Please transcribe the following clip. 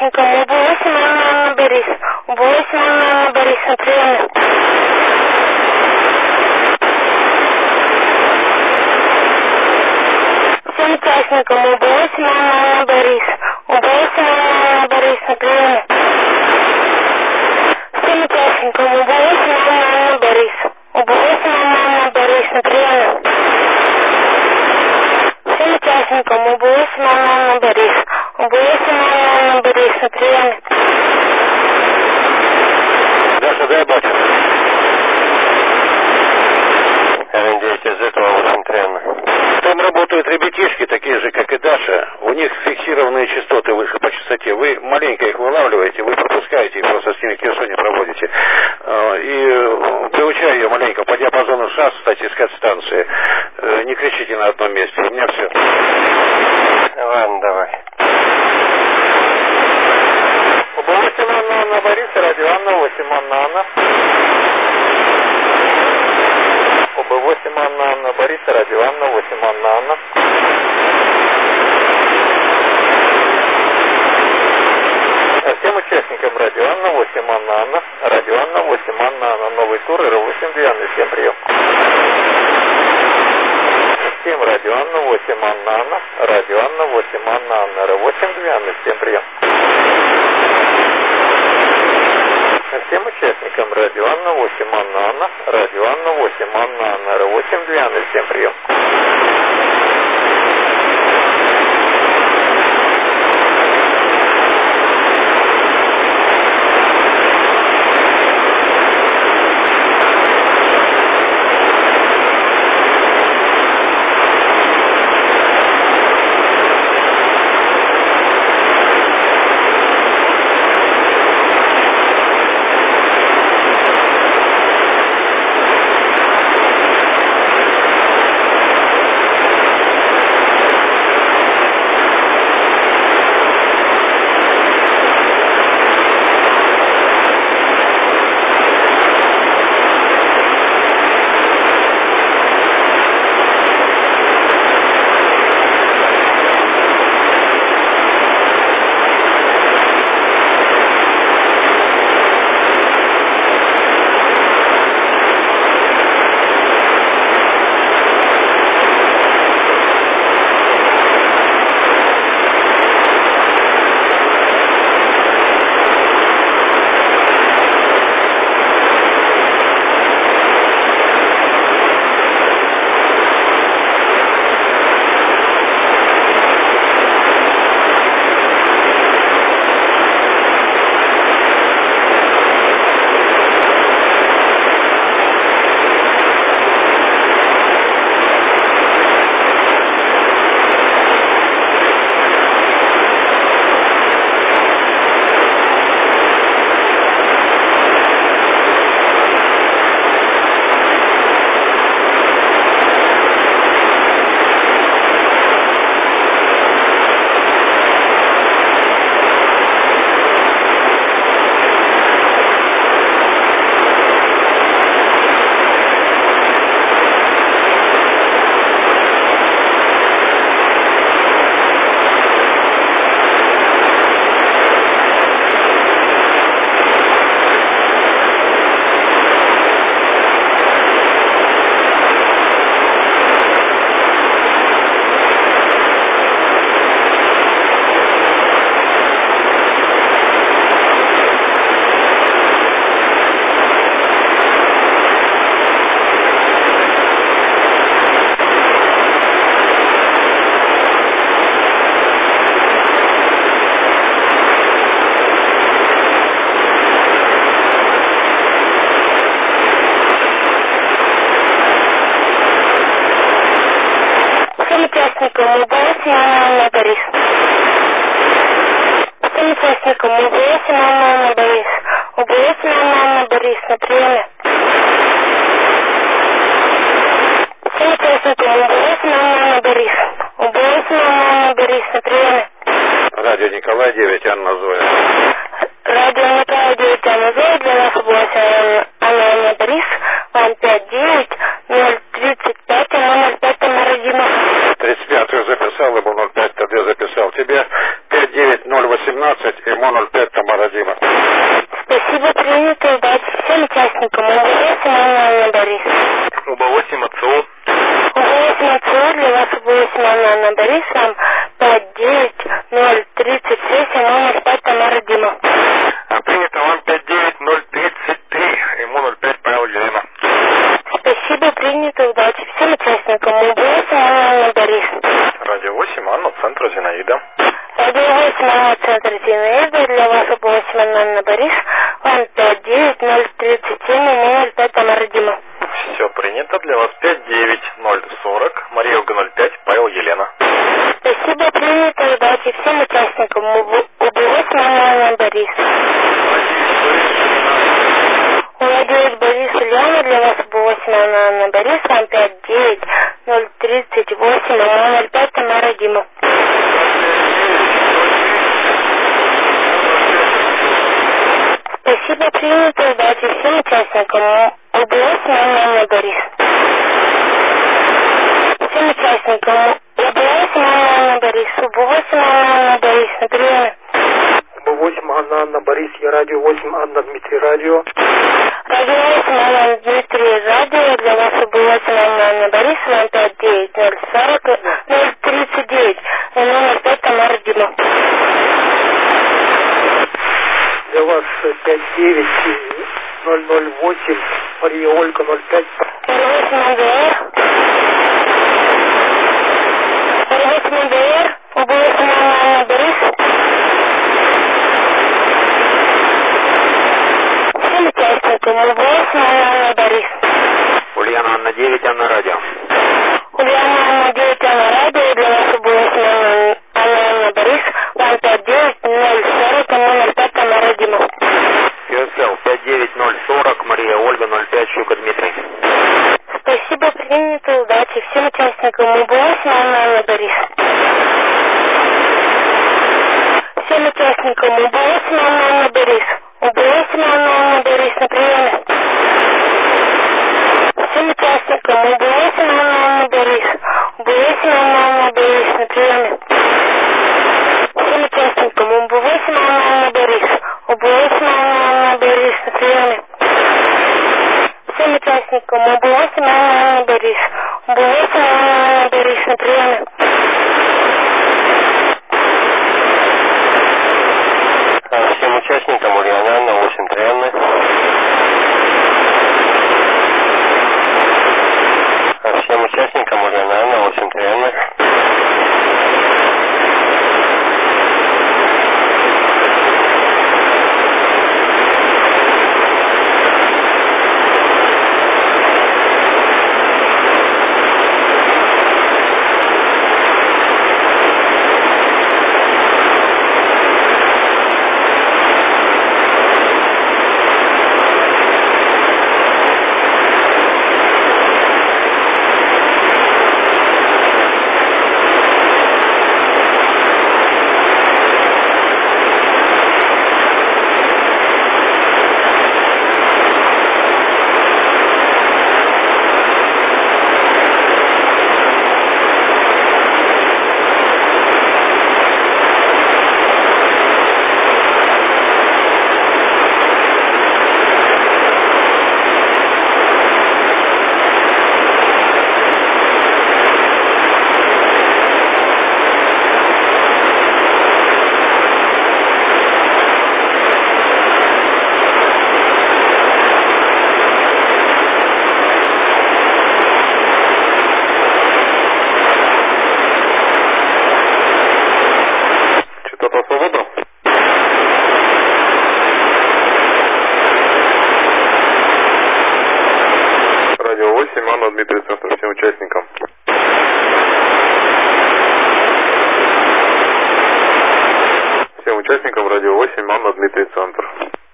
участникам УБ-8 Анна Борис. УБ-8 Анна Борис на приеме. Всем участникам УБ-8 Анна Борис. УБ-8 Анна Борис на приеме. Всем участникам УБ-8 Анна Борис. УБ-8 Анна Борис на приеме. Всем участникам УБ-8 Анна Борис. УБ-8 Анна Борис на приеме. Даша, дай батя. РН-9 из этого 8 Триана. Там работают ребятишки, такие же, как и Даша. У них фиксированные частоты выше по частоте. Вы маленько их вылавливаете, вы пропускаете и просто с ними кирсоне проводите. И приучая ее маленько по диапазону ШАС, кстати, искать станции. Не кричите на одном месте. У меня все. Ладно, давай. УБ-8 Анна Борис, радио Анна, 8 Анна. УБ-8 Анна Борис, радио Анна, 8 Анна. Всем участникам радио Анна, 8 Анна. Радио Анна, 8 Анна. Новый тур, Р8 Диана, всем прием. Всем радио Анна, 8 Анна. Радио Анна, 8 Анна. Р8 Диана, всем прием. Всем участникам радио Анна, 8 Анна. Радио Анна, 8 Анна. Р8 Диана, всем прием. участникам УБ-8 Анна Борис. Всем участникам УБ-8 Анна Борис. УБ-8 Анна Борис на приеме. Всем участникам УБ-8 Анна Борис. УБ-8 Анна Борис на приеме. Радио Николай 9, Анна Зоя. Радио Николай 9, Анна Зоя, для нас область Анна Борис, вам 59 035 005 Мародина. 35 записал, ему 05 ТД записал. Тебе 59018, ему для вас 8 Анна Борис, вам 59036, номер 5 Тамара Дима. Принято вам 59033, ему 05 Павел Елена. Спасибо, принято, удачи всем участникам. 8 Анна Борис. Радио 8, Анна, центр Зинаида. Радио 8 Анна, центр Зинаида, для вас 8 Анна Борис, вам 59037, номер 5 Тамара Дима. Все принято, для вас 59040, Мария Ольга 05, Павел Елена. Спасибо, принято, удачи всем участникам. 8 Анна Борис. Владимир Борис Ульяна, для вас 8 Анна Борис, вам 59038, номер 5 Тамара Дима. Спасибо, принято, удачи всем участникам. 8 Анна Борис. Всем участникам. 8 Анна Борис, 8 Анна Борис, на приеме. 8 Анна Борис, я радио 8 Анна Дмитрий радио. Радио 8 Анна Дмитрий радио, для вас 8 Анна Борис, вам 59040 039, номер 5 Тамара Дима. Для вас 59008, Мария Ольга 05. 8 МДР. 8 МДР, 8 Анна Борис. Всем участникам 8 Анна Борис. Ульяна Анна 9, Анна радио. Ульяна Анна 9 Анна радио, для вас 8 Анна Борис, вам 59040, номер 5 Тамара Дима. QSL 59040, Мария Ольга 05, Щука Дмитрий. Спасибо, принято, удачи всем участникам. 8 Анна Борис. Всем участникам 8 Анна Борис. 8 Анна Борис, на приеме. Всем участникам 8 Анна Борис. 8 Анна Борис, на приеме. Всем участникам 8 Анна Борис. 8 Анна Борис, на приеме. Всем участникам 8 Анна Борис. 8 Анна Борис, на приеме. Всем участникам Ульяна Анна 8 Анны. Всем участникам Ульяна Анна 8 Анны. Радио 8, Анна Дмитрий, центр, всем участникам. Всем участникам Радио 8, Анна Дмитрий, центр.